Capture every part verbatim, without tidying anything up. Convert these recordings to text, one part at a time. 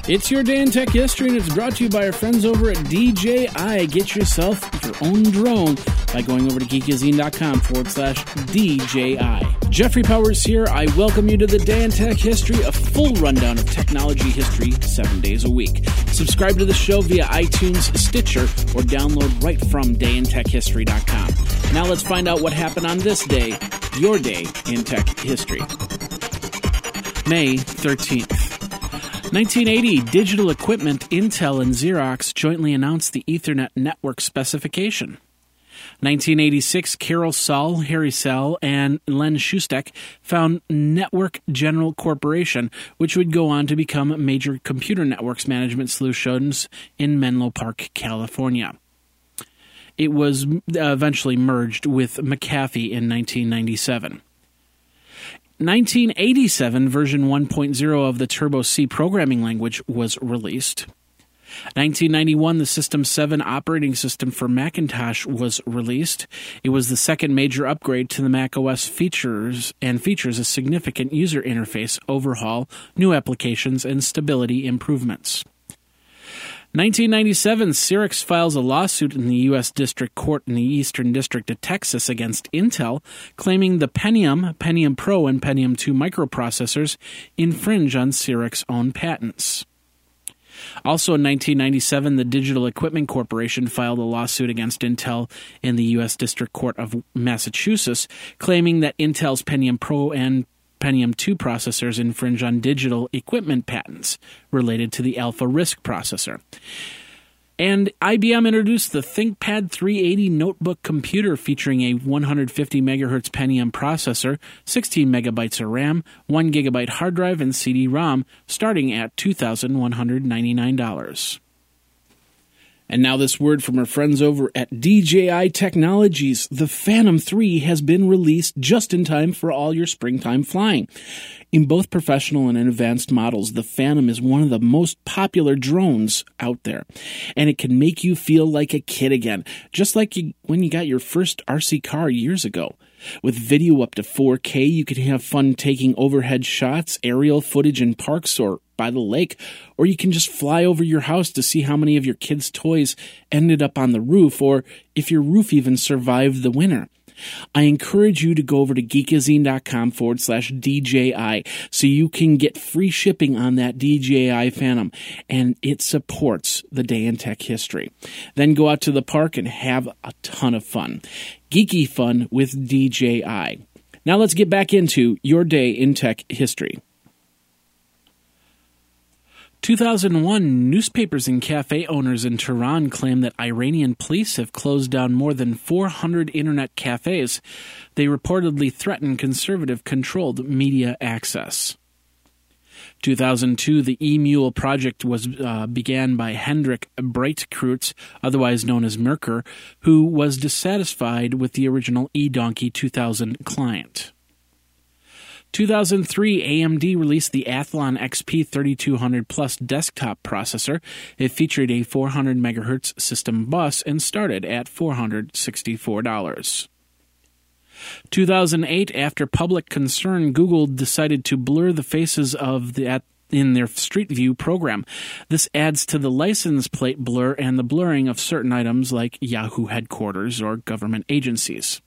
It's your day in tech history, and it's brought to you by our friends over at D J I. Get yourself your own drone by going over to geekazine.com forward slash DJI. Jeffrey Powers here. I welcome you to the Day in Tech History, a full rundown of technology history seven days a week. Subscribe to the show via iTunes, Stitcher, or download right from day in tech history dot com. Now let's find out what happened on this day, your day in tech history. May thirteenth. nineteen eighty, Digital Equipment, Intel, and Xerox jointly announced the Ethernet network specification. nineteen eighty-six, Carol Saul, Harry Sell, and Len Shustek found Network General Corporation, which would go on to become major computer networks management solutions in Menlo Park, California. It was eventually merged with McAfee in nineteen ninety-seven. nineteen eighty-seven, version one point oh of the Turbo C programming language was released. nineteen ninety-one, the System seven operating system for Macintosh was released. It was the second major upgrade to the macOS features and features a significant user interface overhaul, new applications, and stability improvements. nineteen ninety-seven, Xerox files a lawsuit in the U S District Court in the Eastern District of Texas against Intel, claiming the Pentium, Pentium Pro, and Pentium two microprocessors infringe on Xerox's own patents. Also in nineteen ninety-seven, the Digital Equipment Corporation filed a lawsuit against Intel in the U S District Court of Massachusetts, claiming that Intel's Pentium Pro and Pentium two processors infringe on digital equipment patents related to the Alpha RISC processor. And I B M introduced the ThinkPad three eighty notebook computer featuring a one hundred fifty megahertz Pentium processor, sixteen megabytes of RAM, one gigabyte hard drive, and C D ROM, starting at two thousand one hundred ninety-nine dollars. And now this word from our friends over at D J I Technologies. The Phantom three has been released just in time for all your springtime flying. In both professional and in advanced models, the Phantom is one of the most popular drones out there. And it can make you feel like a kid again, just like you, when you got your first R C car years ago. With video up to four K, you can have fun taking overhead shots, aerial footage in parks or by the lake, or you can just fly over your house to see how many of your kids' toys ended up on the roof, or if your roof even survived the winter. I encourage you to go over to geekazine.com forward slash DJI so you can get free shipping on that D J I Phantom, and it supports the Day in Tech History. Then go out to the park and have a ton of fun. Geeky fun with D J I. Now let's get back into your Day in Tech History. two thousand one, newspapers and cafe owners in Tehran claim that Iranian police have closed down more than four hundred internet cafes. They reportedly threaten conservative-controlled media access. two thousand two, the E-Mule project was uh, began by Hendrik Breitkreutz, otherwise known as Merkur, who was dissatisfied with the original eDonkey two thousand client. two thousand three, A M D released the Athlon X P thirty-two hundred Plus desktop processor. It featured a four hundred megahertz system bus and started at four hundred sixty-four dollars. two thousand eight, after public concern, Google decided to blur the faces of the at in their Street View program. This adds to the license plate blur and the blurring of certain items like Yahoo headquarters or government agencies.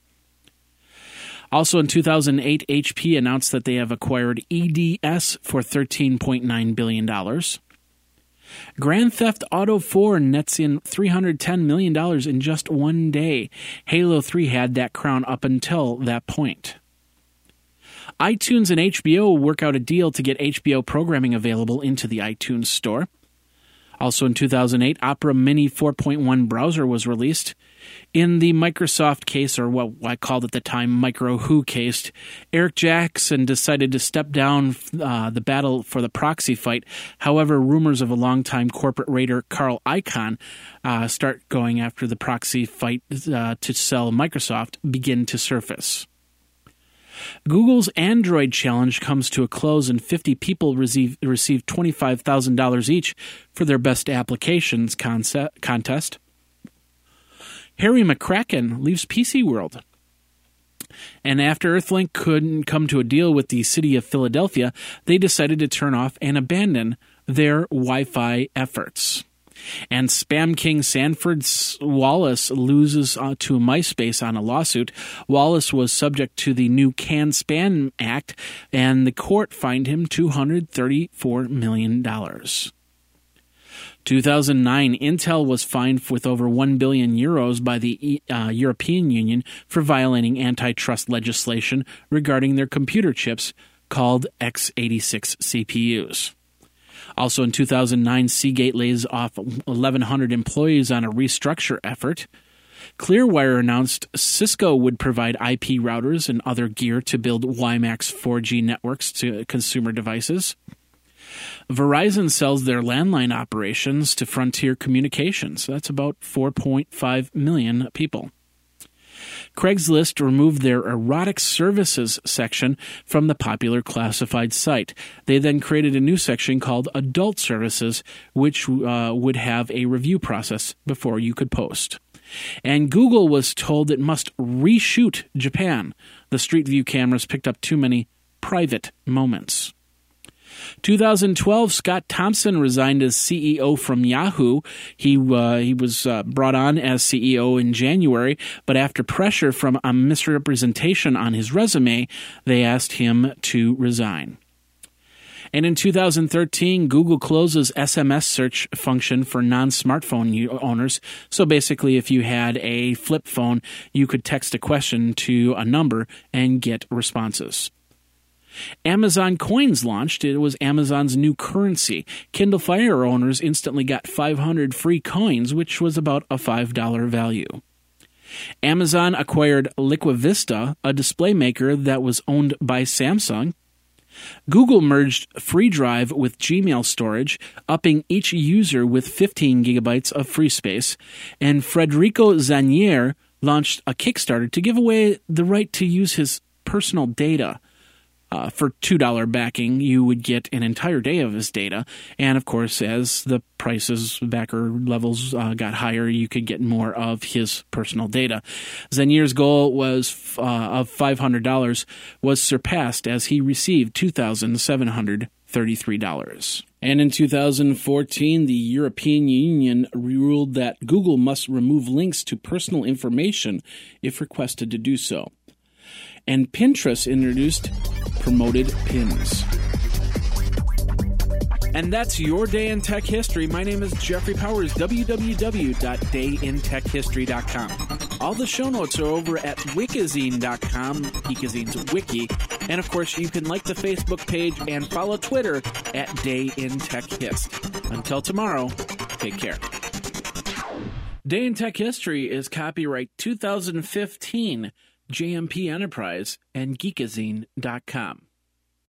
Also in two thousand eight, H P announced that they have acquired E D S for thirteen point nine billion dollars. Grand Theft Auto four nets in three hundred ten million dollars in just one day. Halo three had that crown up until that point. iTunes and H B O work out a deal to get H B O programming available into the iTunes store. Also in two thousand eight, Opera Mini four point one browser was released. In the Microsoft case, or what I called at the time Micro Who case, Eric Jackson decided to step down uh, the battle for the proxy fight. However, rumors of a longtime corporate raider, Carl Icahn, uh, start going after the proxy fight uh, to sell Microsoft begin to surface. Google's Android challenge comes to a close, and fifty people receive, receive twenty-five thousand dollars each for their best applications concept, contest. Harry McCracken leaves P C World. And after Earthlink couldn't come to a deal with the city of Philadelphia, they decided to turn off and abandon their Wi-Fi efforts. And Spam King Sanford Wallace loses uh, to MySpace on a lawsuit. Wallace was subject to the new Can-Spam Act, and the court fined him two hundred thirty-four million dollars. two thousand nine, Intel was fined with over one billion euros by the uh, European Union for violating antitrust legislation regarding their computer chips called x eighty-six C P Us. Also in two thousand nine, Seagate lays off eleven hundred employees on a restructure effort. Clearwire announced Cisco would provide I P routers and other gear to build WiMAX four G networks to consumer devices. Verizon sells their landline operations to Frontier Communications. That's about four point five million people. Craigslist removed their erotic services section from the popular classified site. They then created a new section called adult services, which uh, would have a review process before you could post. And Google was told it must reshoot Japan. The Street View cameras picked up too many private moments. two thousand twelve, Scott Thompson resigned as C E O from Yahoo. He uh, he was uh, brought on as C E O in January, but after pressure from a misrepresentation on his resume, they asked him to resign. And in two thousand thirteen, Google closes S M S search function for non-smartphone owners. So basically, if you had a flip phone, you could text a question to a number and get responses. Amazon Coins launched. It was Amazon's new currency. Kindle Fire owners instantly got five hundred free coins, which was about a five dollars value. Amazon acquired Liquavista, a display maker that was owned by Samsung. Google merged FreeDrive with Gmail storage, upping each user with fifteen gigabytes of free space. And Federico Zanier launched a Kickstarter to give away the right to use his personal data. Uh, for two dollars backing, you would get an entire day of his data. And, of course, as the prices, backer levels uh, got higher, you could get more of his personal data. Zanier's goal was uh, of five hundred dollars was surpassed as he received two thousand seven hundred thirty-three dollars. And in two thousand fourteen, the European Union ruled that Google must remove links to personal information if requested to do so. And Pinterest introduced promoted pins. And that's your day in tech history. My name is Jeffrey Powers, w w w dot day in tech history dot com. All the show notes are over at wikizine dot com, Geekazine's wiki. And, of course, you can like the Facebook page and follow Twitter at DayInTechHist. Until tomorrow, take care. Day in Tech History is copyright two thousand fifteen, J M P Enterprise and Geekazine dot com.